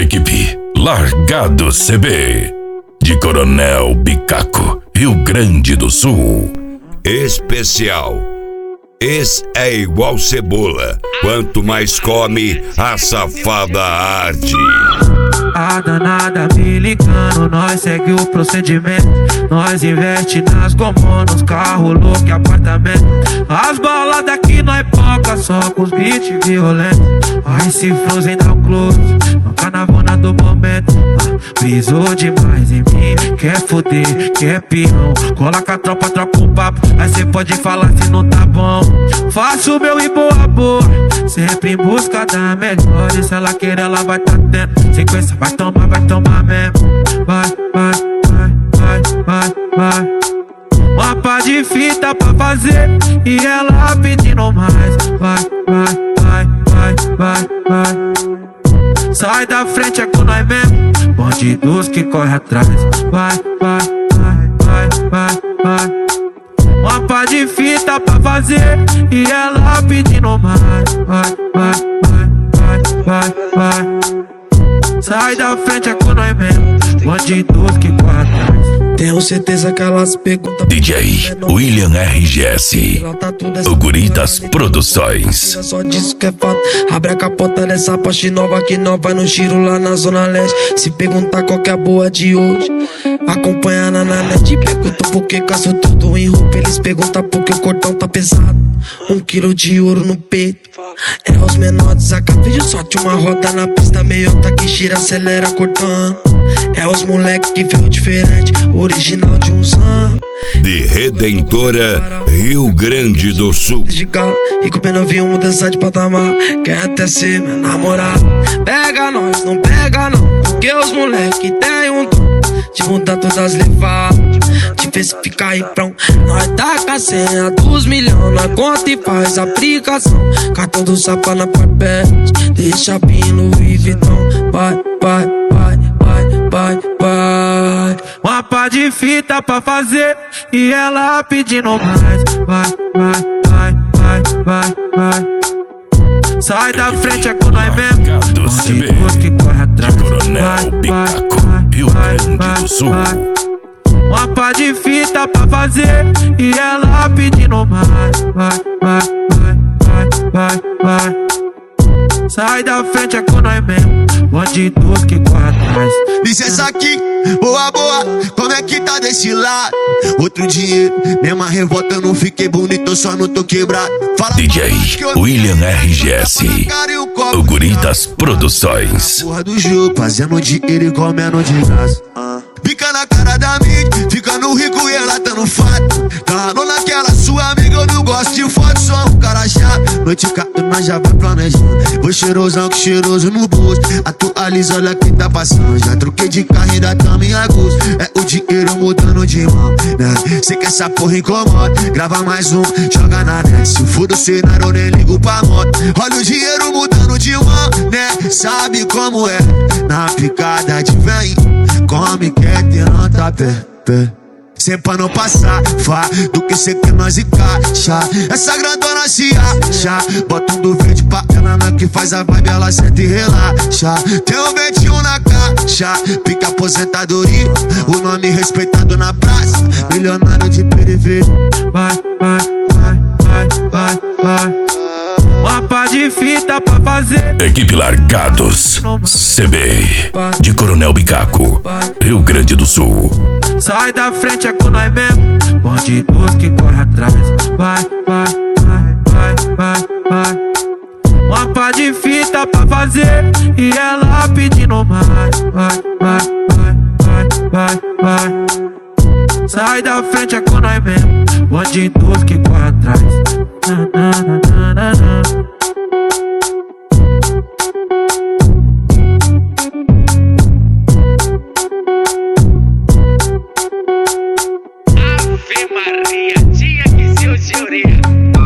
Equipe Largados CB, de Coronel Bicaco, Rio Grande do Sul. Especial. Esse é igual cebola. Quanto mais come, a safada arde. A danada me ligando, nós segue o procedimento. Nós investe nas gomonas, carro louco e apartamento. As balas daqui nós poca, só com os beats violentos. Aí se Frozen dá um close, no carnavona do momento. Brisou demais em mim, quer foder, quer peão. Coloca a tropa, troca um papo, aí cê pode falar se não tá bom. Faço o meu e boa boa, sempre em busca da melhor. E se ela querer, ela vai tá tendo. Sequência, vai tomar mesmo. Vai, vai, vai, vai, vai, vai. Uma pá de fita pra fazer e ela pedindo mais. Vai, vai, vai, vai, vai, vai. Sai da frente, é com nós mesmo. Bandidos que corre atrás. Vai, vai, vai, vai, vai, vai. Uma pá de fita pra fazer e ela pedindo mais. Vai, vai, vai, vai, vai, vai. Sai da frente, é com nós mesmo. Bandidos que corre atrás. Tenho certeza que elas perguntam. DJ William RGS, o Guri das Produções. Só disso que é fato. Abre a capota dessa Porsche nova que nós vai no giro lá na Zona Leste. Se perguntar qual que é a boa de hoje, acompanha na net. Perguntam por que caço tudo em roupa. Eles perguntam por que o cordão tá pesado. 1 quilo de ouro no peito. É os menores, acabei de sorte. Uma roda na pista, meiota que gira, acelera, cortando. É os moleque que veio diferente, original de um samba. De Redentora, Rio Grande do Sul. De carro e comendo vinho, mudança de patamar. Quer até ser meu namorado. Pega nós, não pega não, porque os moleque tem um dom de mudar todas as levadas, diversificar e pronto. Nós taca a senha dos milhões, nós conta e faz aplicação. Cartão do Sapa na Corpete, deixa pino e Vitão. Vai, vai, vai, vai, vai, vai. Uma pá de fita pra fazer e ela pedindo mais. Vai, vai, vai, vai, vai, vai. Sai da frente, é com nós mesmo. Bandidos que corre atrás. Coronel Bicaco, Rio Grande do Sul. Uma pá de fita pra fazer e ela pedindo mais. Vai, vai, vai, vai, vai, vai. Sai da frente, é com nós mesmo. Bandidos que corre atrás. Licença aqui, boa, boa, como é que tá desse lado? Outro dinheiro, mesma revolta, eu não fiquei bonito, eu só não tô quebrado. Fala DJ William RGS, o Guri das Produções. Porra do jogo, fazendo dinheiro e comendo de graça. Fica na cara da mídia, ficando rico e relatando fato. Tá naquela sua amiga, eu não gosto de foto, sou um cara chato. Noite cata, nós já vai planejando. Vou cheirosão que cheiroso no bolso. Atualiza, olha quem tá passando. Já troquei de carro e ainda tamo em agosto. É o dinheiro mudando de mão, né? Cê que essa porra incomoda, grava mais um, joga na net. Se for o cenário, eu nem ligo pra moto. Olha o dinheiro mudando de mão, né? Sabe como é? Na picada de vem, come, quer ter nota pé. Sempre pra não passar, fá, do que cê quer nós encaixa. Essa grandona se acha, bota um do verde pra ela, não que faz a vibe, ela senta e relaxa. Tem um 21 na caixa, pica aposentadoria, o nome respeitado na praça, milionário de periferia. Vai, vai, vai, vai, vai, vai. Uma pá de fita pra fazer. Equipe Largados CB, de Coronel Bicaco, Rio Grande do Sul. Sai da frente, é com nós mesmo. Bandidos que corre atrás. Vai, vai, vai, vai, vai, vai. Uma pá de fita pra fazer e ela pedindo mais. Vai, vai, vai, vai, vai, vai. Sai da frente, é com nós mesmo. Bandidos que corre atrás. Na, na, na, na, na. Ave Maria, tinha que ser o senhoria.